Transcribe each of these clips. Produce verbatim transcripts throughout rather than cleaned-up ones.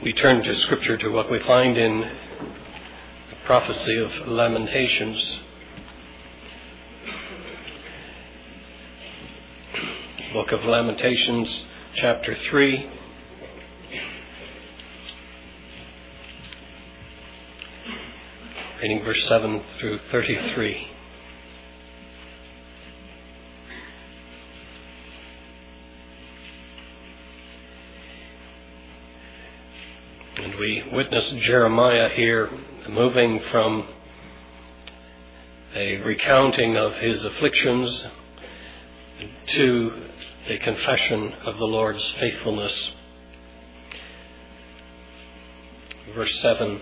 we turn to Scripture to what we find in the prophecy of Lamentations. Book of Lamentations, chapter three. Reading verse seven through thirty-three. And we witness Jeremiah here moving from a recounting of his afflictions to a confession of the Lord's faithfulness. Verse seven.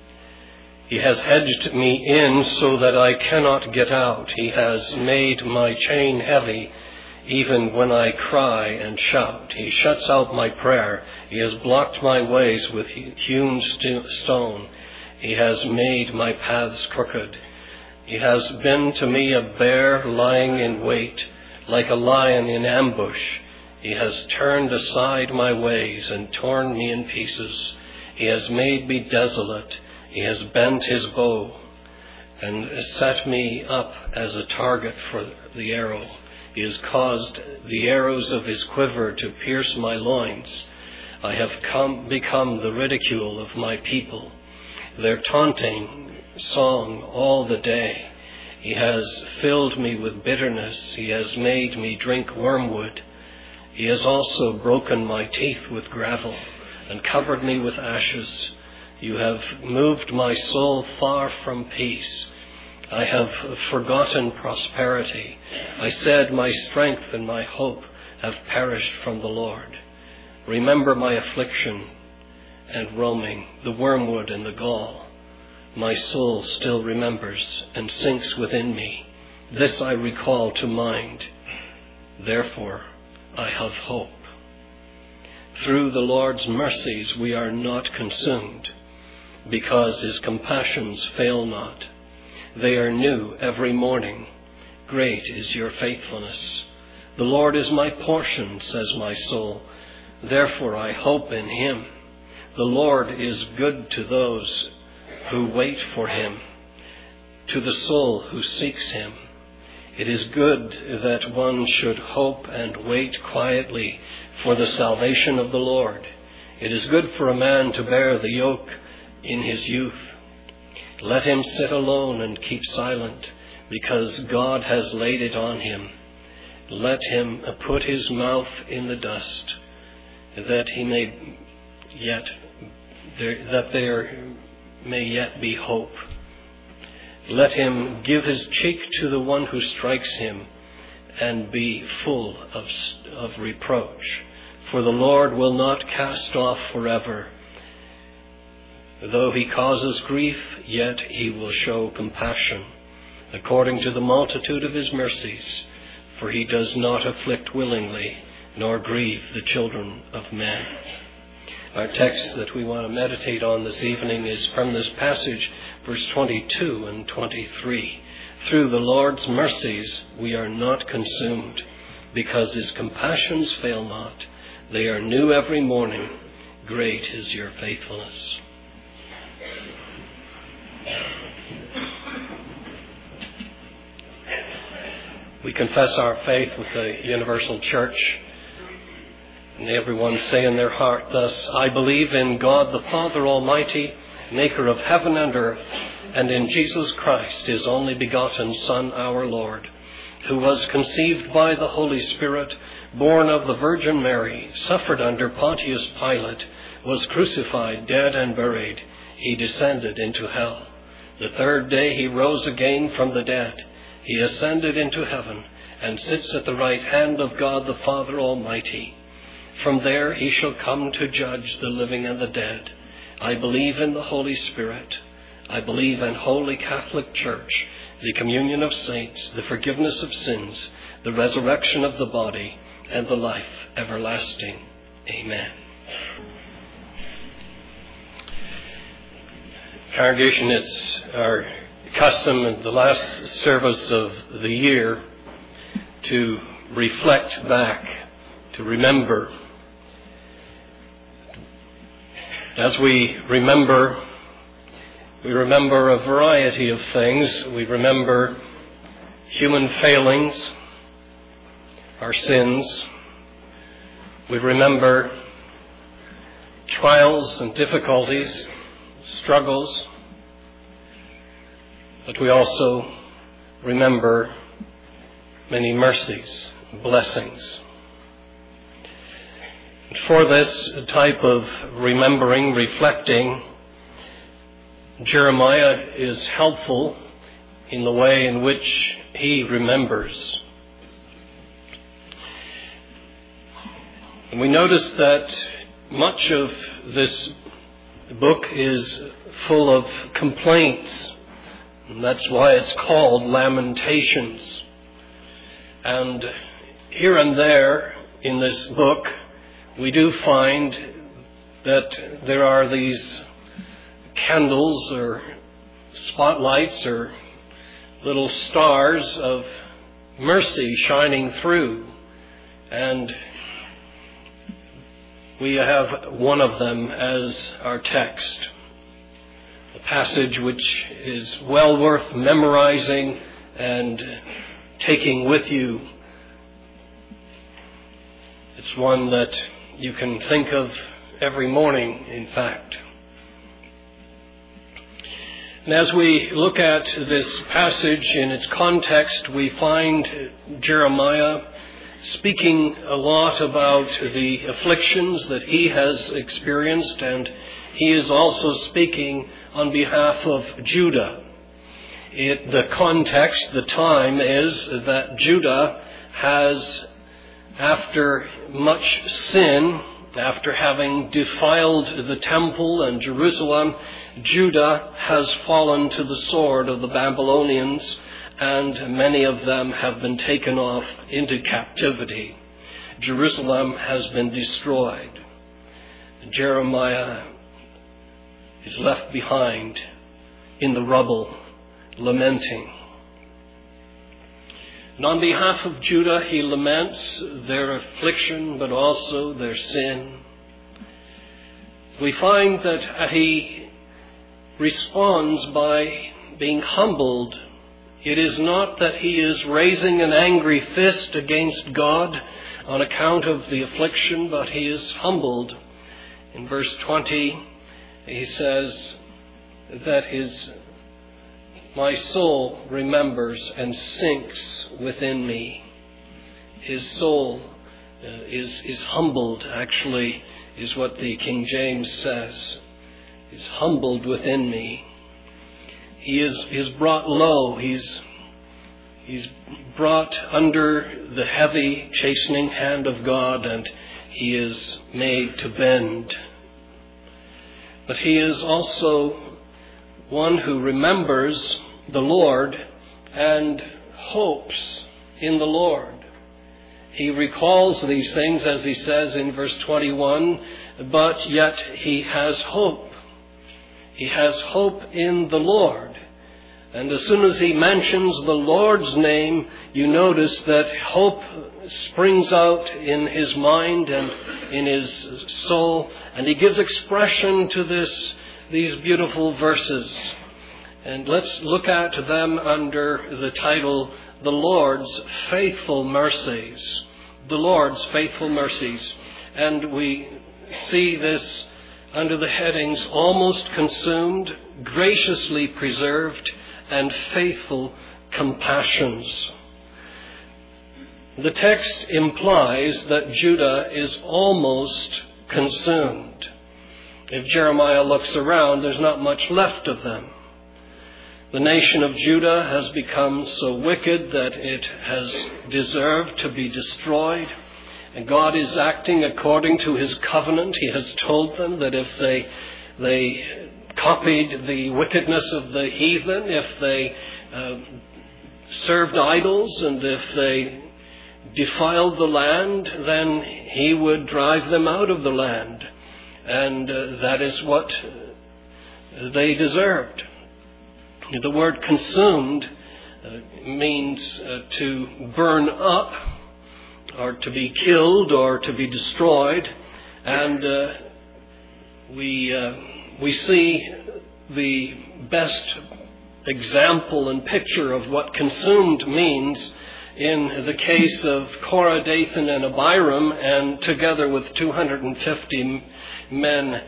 He has hedged me in so that I cannot get out. He has made my chain heavy, even when I cry and shout. He shuts out my prayer. He has blocked my ways with hewn stone. He has made my paths crooked. He has been to me a bear lying in wait, like a lion in ambush. He has turned aside my ways and torn me in pieces. He has made me desolate. He has bent his bow and set me up as a target for the arrow. He has caused the arrows of his quiver to pierce my loins. I have come, become the ridicule of my people, their taunting song all the day. He has filled me with bitterness. He has made me drink wormwood. He has also broken my teeth with gravel and covered me with ashes. You have moved my soul far from peace. I have forgotten prosperity. I said, my strength and my hope have perished from the Lord. Remember my affliction and roaming, the wormwood and the gall. My soul still remembers and sinks within me. This I recall to mind. Therefore, I have hope. Through the Lord's mercies we are not consumed, because his compassions fail not. They are new every morning. Great is your faithfulness. The Lord is my portion, says my soul. Therefore I hope in him. The Lord is good to those who wait for him, to the soul who seeks him. It is good that one should hope and wait quietly for the salvation of the Lord. It is good for a man to bear the yoke in his youth. Let him sit alone and keep silent, because God has laid it on him. Let him put his mouth in the dust, that he may yet there, that there may yet be hope. Let him give his cheek to the one who strikes him, and be full of, of reproach. For the Lord will not cast off forever. Though he causes grief, yet he will show compassion, according to the multitude of his mercies. For he does not afflict willingly, nor grieve the children of men. Our text that we want to meditate on this evening is from this passage, verse twenty-two and twenty-three. Through the Lord's mercies we are not consumed, because his compassions fail not. They are new every morning. Great is your faithfulness. We confess our faith with the universal church, and everyone say in their heart thus, I believe in God the Father Almighty, maker of heaven and earth, and in Jesus Christ, his only begotten Son, our Lord, who was conceived by the Holy Spirit, born of the Virgin Mary, suffered under Pontius Pilate, was crucified, dead, and buried. He descended into hell. The third day he rose again from the dead. He ascended into heaven and sits at the right hand of God the Father Almighty. From there he shall come to judge the living and the dead. I believe in the Holy Spirit. I believe in Holy Catholic Church, the communion of saints, the forgiveness of sins, the resurrection of the body, and the life everlasting. Amen. Congregation, it's our custom in the last service of the year to reflect back, to remember As we remember, we remember a variety of things. We remember human failings, our sins. We remember trials and difficulties, struggles. But we also remember many mercies, blessings. For this type of remembering, reflecting, Jeremiah is helpful in the way in which he remembers. And we notice that much of this book is full of complaints. And that's why it's called Lamentations. And here and there in this book, we do find that there are these candles or spotlights or little stars of mercy shining through. And we have one of them as our text, a passage which is well worth memorizing and taking with you. It's one that you can think of every morning, in fact. And as we look at this passage in its context, we find Jeremiah speaking a lot about the afflictions that he has experienced, and he is also speaking on behalf of Judah. It, the context, the time is that Judah has, after much sin, after having defiled the temple and Jerusalem, Judah has fallen to the sword of the Babylonians, and many of them have been taken off into captivity. Jerusalem has been destroyed. Jeremiah is left behind in the rubble, lamenting. And on behalf of Judah, he laments their affliction, but also their sin. We find that he responds by being humbled. It is not that he is raising an angry fist against God on account of the affliction, but he is humbled. In verse twenty, he says that his my soul remembers and sinks within me. His soul uh, is, is humbled, actually, is what the King James says. Is humbled within me. He is, is brought low. He's, he's brought under the heavy, chastening hand of God, and he is made to bend. But he is also one who remembers the Lord and hopes in the Lord. He recalls these things, as he says in verse twenty-one, but yet he has hope. He has hope in the Lord. And as soon as he mentions the Lord's name, you notice that hope springs out in his mind and in his soul, and he gives expression to this these beautiful verses. And let's look at them under the title, The Lord's Faithful Mercies. The Lord's Faithful Mercies. And we see this under the headings, Almost Consumed, Graciously Preserved, and Faithful Compassions. The text implies that Judah is almost consumed. If Jeremiah looks around, there's not much left of them. The nation of Judah has become so wicked that it has deserved to be destroyed. And God is acting according to his covenant. He has told them that if they, they copied the wickedness of the heathen, if they uh, served idols, and if they defiled the land, then he would drive them out of the land. And uh, that is what they deserved. The word consumed uh, means uh, to burn up, or to be killed, or to be destroyed. And uh, We, uh, we see the best example and picture of what consumed means in the case of Korah, Dathan, and Abiram, and together with two hundred fifty men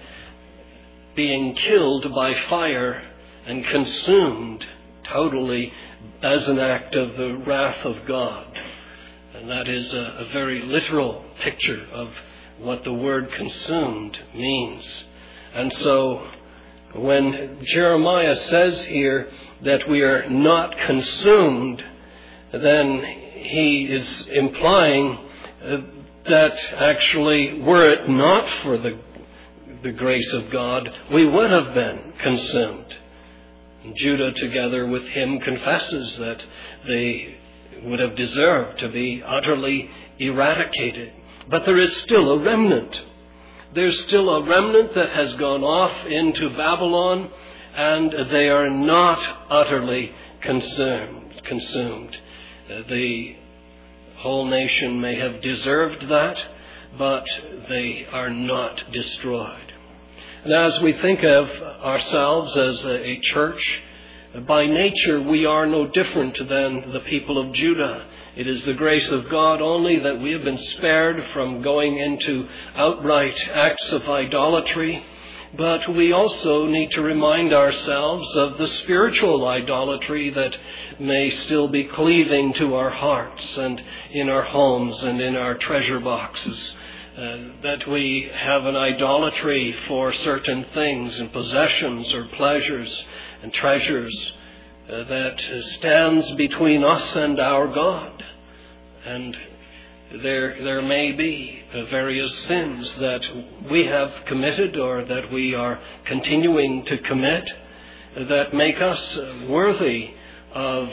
being killed by fire and consumed totally as an act of the wrath of God. And that is a, a very literal picture of what the word consumed means. And so when Jeremiah says here that we are not consumed, then he is implying uh, that actually, were it not for the, the grace of God, we would have been consumed. And Judah, together with him, confesses that they would have deserved to be utterly eradicated. But there is still a remnant. There's still a remnant that has gone off into Babylon, and they are not utterly consumed. consumed. The whole nation may have deserved that, but they are not destroyed. And as we think of ourselves as a church, by nature we are no different than the people of Judah. It is the grace of God only that we have been spared from going into outright acts of idolatry. But we also need to remind ourselves of the spiritual idolatry that may still be cleaving to our hearts and in our homes and in our treasure boxes. Uh, that we have an idolatry for certain things and possessions or pleasures and treasures uh, that stands between us and our God. And There, there may be various sins that we have committed or that we are continuing to commit that make us worthy of,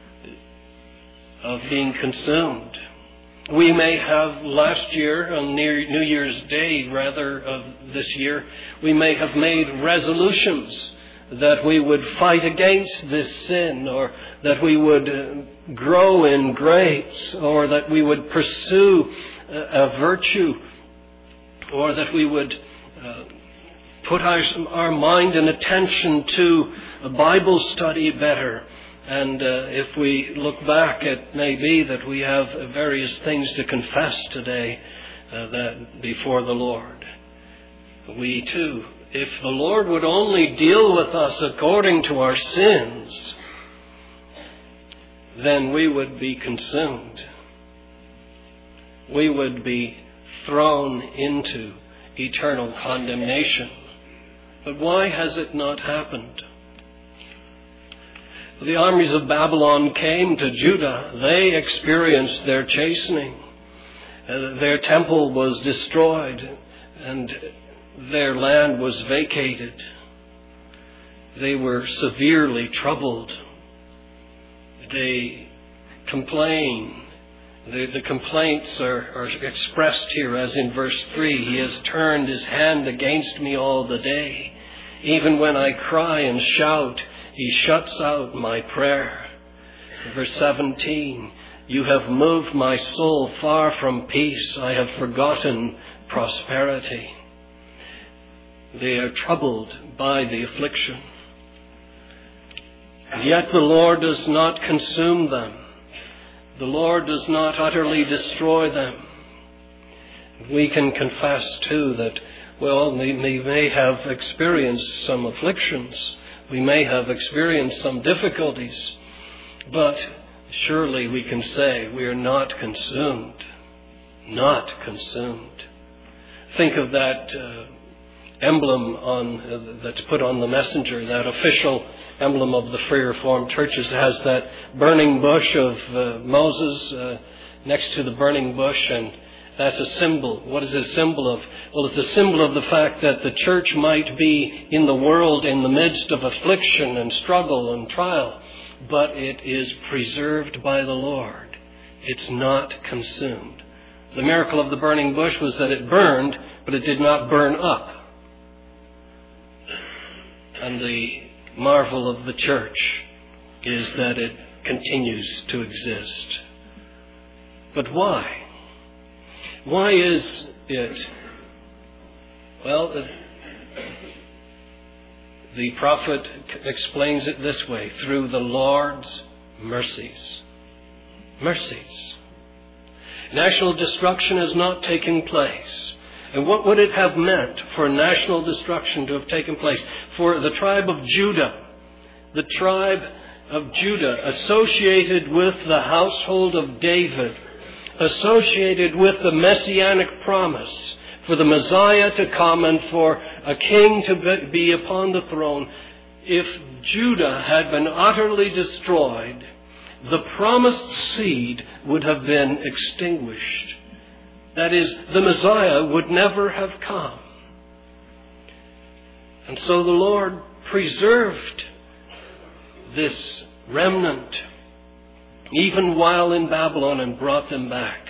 of being consumed. We may have last year, on New Year's Day rather of this year, we may have made resolutions that we would fight against this sin, or that we would grow in grace, or that we would pursue a virtue, or that we would uh, put our, our mind and attention to a Bible study better. And uh, if we look back, it may be that we have various things to confess today uh, that before the Lord. We too, if the Lord would only deal with us according to our sins, then we would be consumed. We would be thrown into eternal condemnation. But why has it not happened? The armies of Babylon came to Judah. They experienced their chastening. Uh, their temple was destroyed, and their land was vacated. They were severely troubled. They complain. The, the complaints are, are expressed here as in verse three. He has turned his hand against me all the day. Even when I cry and shout, he shuts out my prayer. Verse seventeen, you have moved my soul far from peace. I have forgotten prosperity. They are troubled by the affliction. Yet the Lord does not consume them. The Lord does not utterly destroy them. We can confess too that, well, we may have experienced some afflictions. We may have experienced some difficulties. But surely we can say we are not consumed. Not consumed. Think of that uh, emblem on uh, that's put on the messenger, that official emblem of the Free Reformed churches. It has that burning bush of uh, Moses uh, next to the burning bush, and that's a symbol. What is it a symbol of? Well, it's a symbol of the fact that the church might be in the world in the midst of affliction and struggle and trial, but it is preserved by the Lord. It's not consumed. The miracle of the burning bush was that it burned, but it did not burn up. And the marvel of the church is that it continues to exist. But why? Why is it? Well, The prophet explains it this way: through the Lord's mercies. Mercies. National destruction has not taken place. And what would it have meant for national destruction to have taken place? For the tribe of Judah, the tribe of Judah associated with the household of David, associated with the messianic promise for the Messiah to come and for a king to be upon the throne. If Judah had been utterly destroyed, the promised seed would have been extinguished. That is, the Messiah would never have come. And so the Lord preserved this remnant even while in Babylon and brought them back.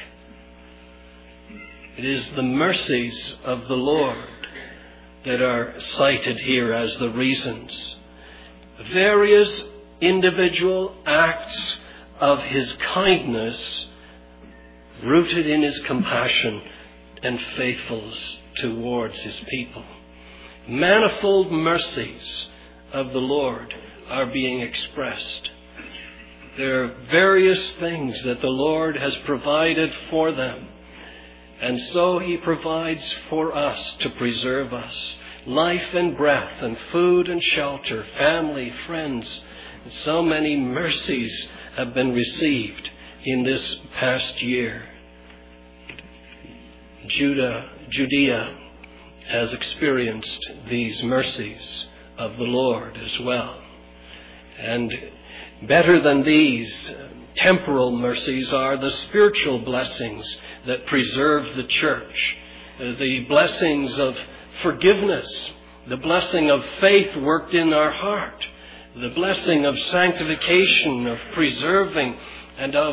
It is the mercies of the Lord that are cited here as the reasons. Various individual acts of His kindness rooted in His compassion and faithfulness towards His people. Manifold mercies of the Lord are being expressed. There are various things that the Lord has provided for them. And so He provides for us to preserve us. Life and breath and food and shelter, family, friends. And so many mercies have been received in this past year. Judah, Judea has experienced these mercies of the Lord as well. And better than these temporal mercies are the spiritual blessings that preserve the church. The blessings of forgiveness, the blessing of faith worked in our heart, the blessing of sanctification, of preserving, and of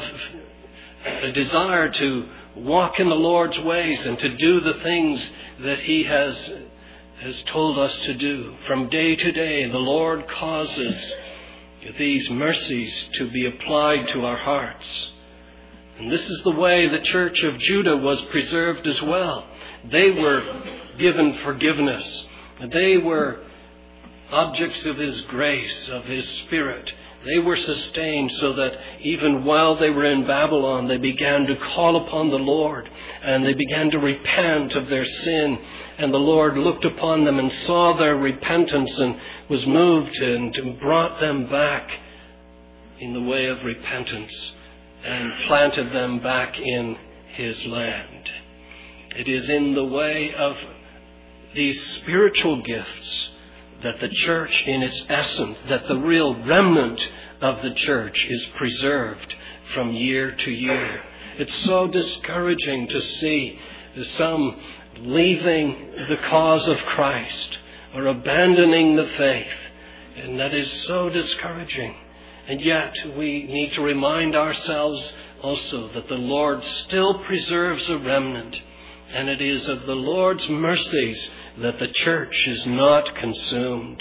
a desire to walk in the Lord's ways and to do the things that He has, has told us to do. From day to day, the Lord causes these mercies to be applied to our hearts. And this is the way the church of Judah was preserved as well. They were given forgiveness. They were objects of His grace, of His Spirit. They were sustained so that even while they were in Babylon, they began to call upon the Lord and they began to repent of their sin. And the Lord looked upon them and saw their repentance and was moved and brought them back in the way of repentance and planted them back in His land. It is in the way of these spiritual gifts that the church in its essence, that the real remnant of the church is preserved from year to year. It's so discouraging to see some leaving the cause of Christ or abandoning the faith. And that is so discouraging. And yet we need to remind ourselves also that the Lord still preserves a remnant. And it is of the Lord's mercies that the church is not consumed.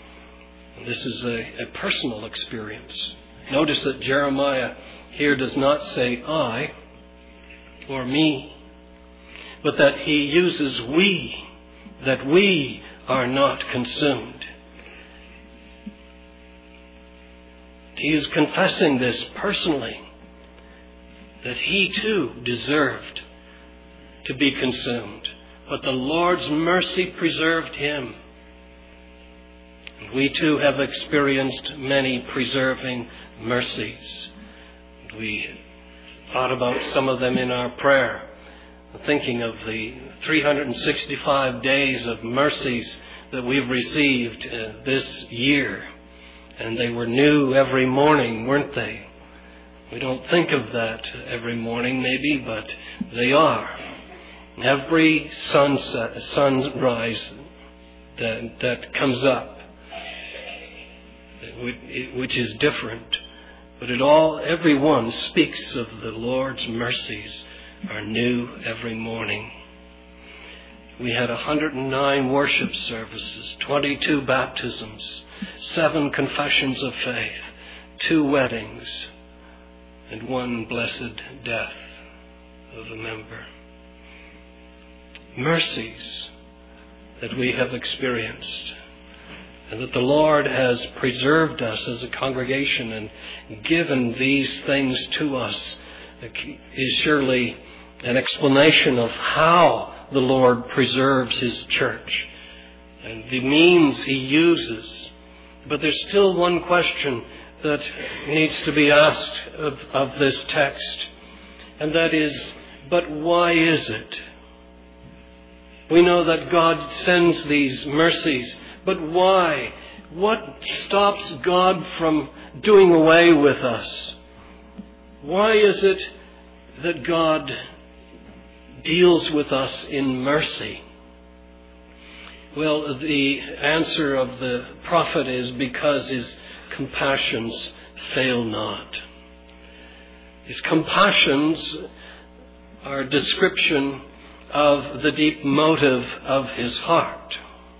This is a, a personal experience. Notice that Jeremiah here does not say I or me, but that he uses we, that we are not consumed. He is confessing this personally, that he too deserved to be consumed. But the Lord's mercy preserved him. We too have experienced many preserving mercies. We thought about some of them in our prayer, thinking of the three hundred sixty-five days of mercies that we've received uh, this year. And they were new every morning, weren't they? We don't think of that every morning maybe, but they are. Every sunset, sunrise that, that comes up, which is different, but it all, every one speaks of the Lord's mercies are new every morning. We had one hundred nine worship services, twenty-two baptisms, seven confessions of faith, two weddings, and one blessed death of a member. Mercies that we have experienced, and that the Lord has preserved us as a congregation and given these things to us, is surely an explanation of how the Lord preserves His church and the means He uses. But there's still one question that needs to be asked of, of this text, and that is, but why is it? We know that God sends these mercies, but why? What stops God from doing away with us? Why is it that God deals with us in mercy? Well, the answer of the prophet is because His compassions fail not. His compassions are a description of the deep motive of His heart,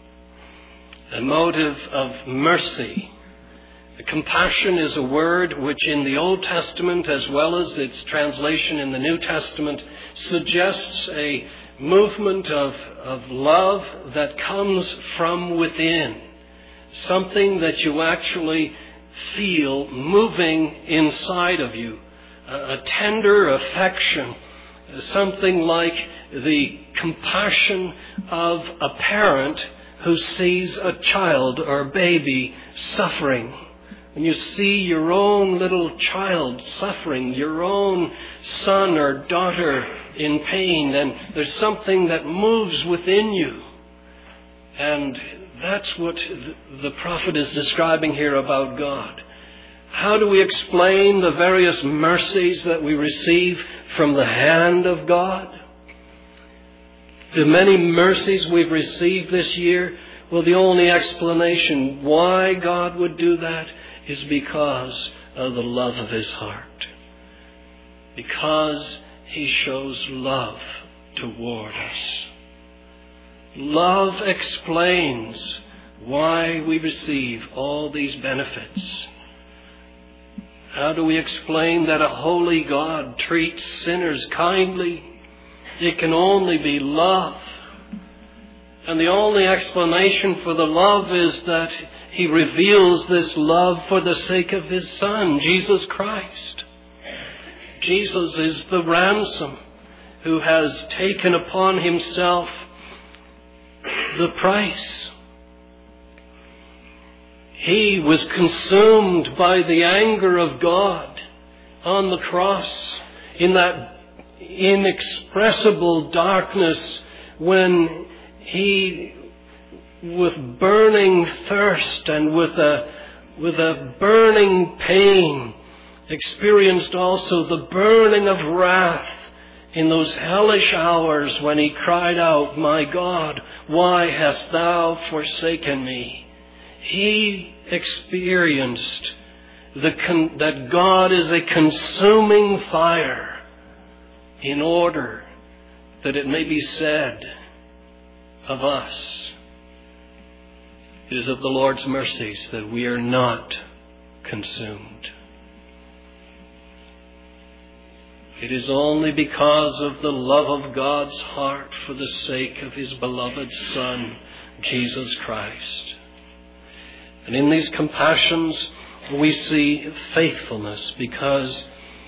a motive of mercy. The compassion is a word which in the Old Testament, as well as its translation in the New Testament, suggests a movement of, of love that comes from within. Something that you actually feel moving inside of you. A, a tender affection. Something like the compassion of a parent who sees a child or baby suffering. When you see your own little child suffering, your own son or daughter in pain, then there's something that moves within you. And that's what the prophet is describing here about God. How do we explain the various mercies that we receive from the hand of God? The many mercies we've received this year, well, the only explanation why God would do that is because of the love of His heart. Because He shows love toward us. Love explains why we receive all these benefits. How do we explain that a holy God treats sinners kindly? It can only be love. And the only explanation for the love is that He reveals this love for the sake of His Son, Jesus Christ. Jesus is the ransom who has taken upon Himself the price. He was consumed by the anger of God on the cross in that inexpressible darkness when He, with burning thirst and with a, with a burning pain, experienced also the burning of wrath in those hellish hours when He cried out, "My God, why hast Thou forsaken me?" He experienced the con- that God is a consuming fire in order that it may be said of us, it is of the Lord's mercies that we are not consumed. It is only because of the love of God's heart for the sake of His beloved Son, Jesus Christ. And in these compassions we see faithfulness, because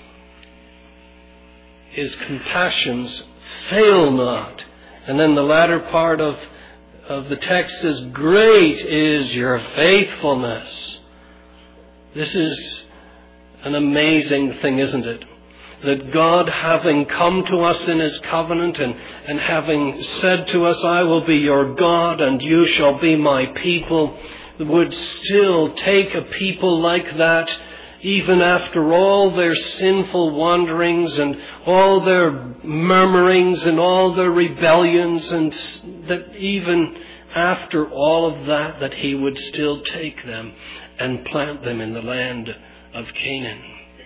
His compassions fail not. And then the latter part of, of the text is, "Great is your faithfulness." This is an amazing thing, isn't it? That God, having come to us in His covenant and, and having said to us, "I will be your God and you shall be my people," would still take a people like that, even after all their sinful wanderings and all their murmurings and all their rebellions, and that even after all of that, that He would still take them and plant them in the land of Canaan.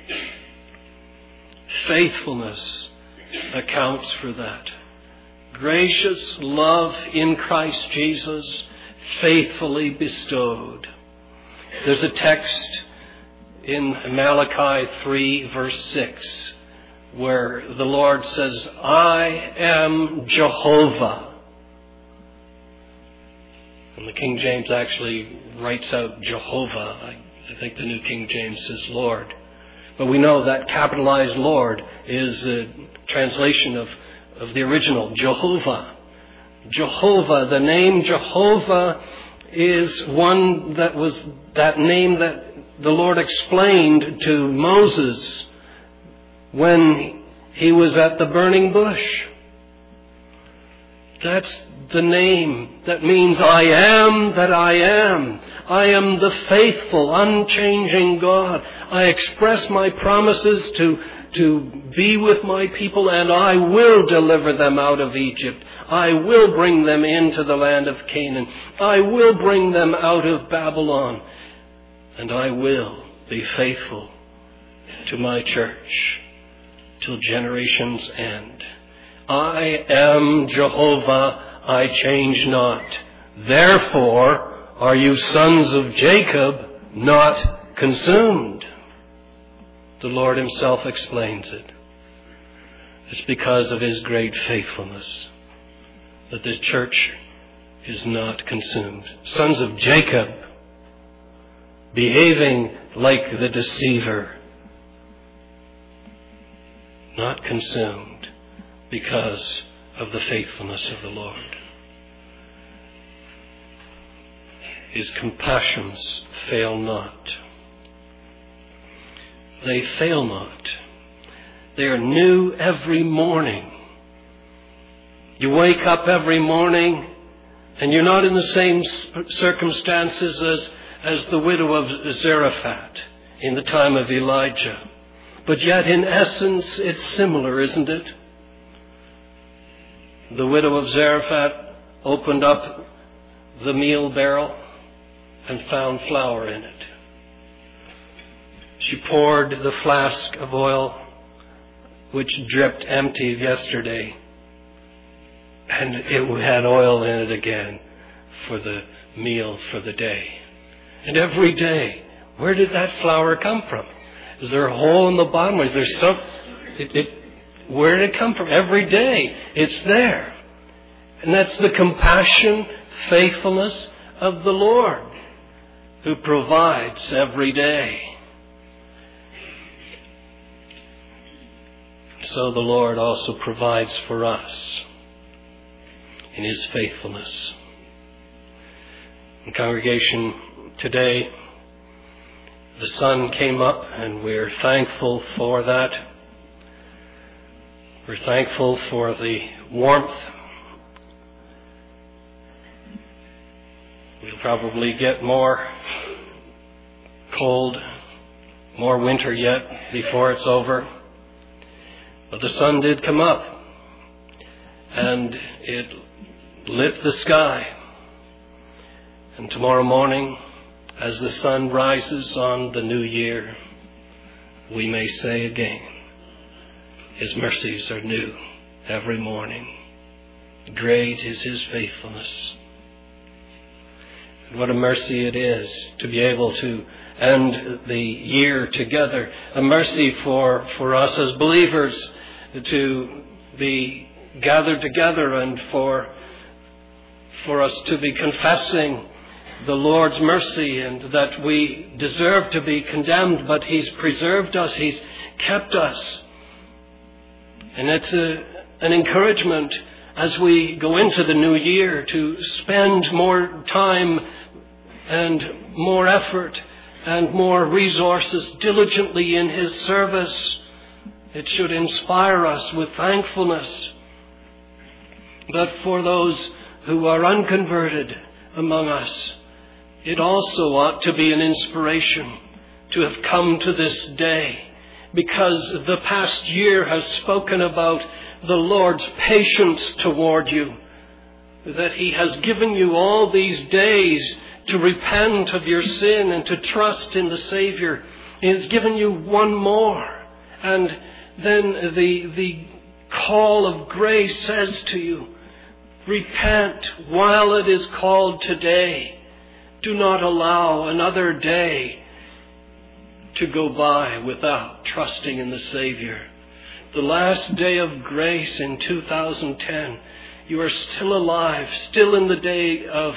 Faithfulness accounts for that. Gracious love in Christ Jesus, faithfully bestowed. There's a text in Malachi three verse six where the Lord says, "I am Jehovah." And the King James actually writes out Jehovah. I, I think the New King James says Lord. But we know that capitalized Lord is a translation of, of the original, Jehovah. Jehovah, the name Jehovah is one that was that name that the Lord explained to Moses when he was at the burning bush. That's the name that means I am that I am. I am the faithful, unchanging God. I express my promises to, to be with my people, and I will deliver them out of Egypt. I will bring them into the land of Canaan. I will bring them out of Babylon. And I will be faithful to my church till generations end. I am Jehovah, I change not. Therefore are you sons of Jacob not consumed. The Lord himself explains it. It's because of his great faithfulness that the church is not consumed. Sons of Jacob, behaving like the deceiver, not consumed because of the faithfulness of the Lord. His compassions fail not. They fail not. They are new every morning. You wake up every morning and you're not in the same circumstances as, as the widow of Zarephath in the time of Elijah. But yet in essence it's similar, isn't it? The widow of Zarephath opened up the meal barrel and found flour in it. She poured the flask of oil which dripped empty yesterday, and it had oil in it again for the meal for the day. And every day, where did that flour come from? Is there a hole in the bottom? Is there some? It, it, where did it come from? Every day, it's there. And that's the compassion, faithfulness of the Lord, who provides every day. So the Lord also provides for us in his faithfulness. In congregation today, the sun came up, and we're thankful for that. We're thankful for the warmth. We'll probably get more cold, more winter yet before it's over. But the sun did come up, and it lit the sky. And tomorrow morning, as the sun rises on the new year, we may say again, his mercies are new every morning. Great is his faithfulness. And what a mercy it is to be able to end the year together. A mercy for, for us as believers to be gathered together, and for, for us to be confessing the Lord's mercy, and that we deserve to be condemned, but he's preserved us, he's kept us. And it's a, an encouragement as we go into the new year to spend more time and more effort and more resources diligently in his service. It should inspire us with thankfulness. But for those who are unconverted among us, it also ought to be an inspiration to have come to this day, because the past year has spoken about the Lord's patience toward you, that he has given you all these days to repent of your sin and to trust in the Savior. He has given you one more, and then the, the call of grace says to you, repent while it is called today. Do not allow another day to go by without trusting in the Savior. The last day of grace in two thousand ten. You are still alive, still in the day of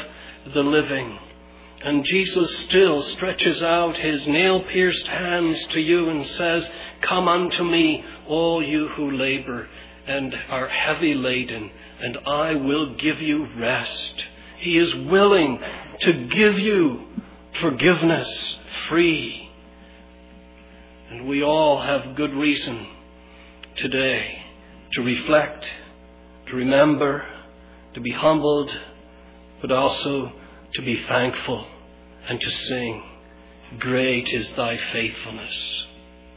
the living. And Jesus still stretches out his nail-pierced hands to you and says, come unto me, all you who labor and are heavy laden, and I will give you rest. He is willing to give you forgiveness free. And we all have good reason today to reflect, to remember, to be humbled, but also to be thankful and to sing, great is thy faithfulness.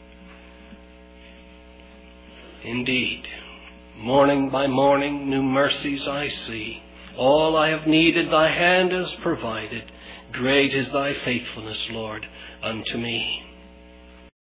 Indeed, morning by morning new mercies I see. All I have needed thy hand has provided. Great is thy faithfulness, Lord, unto me.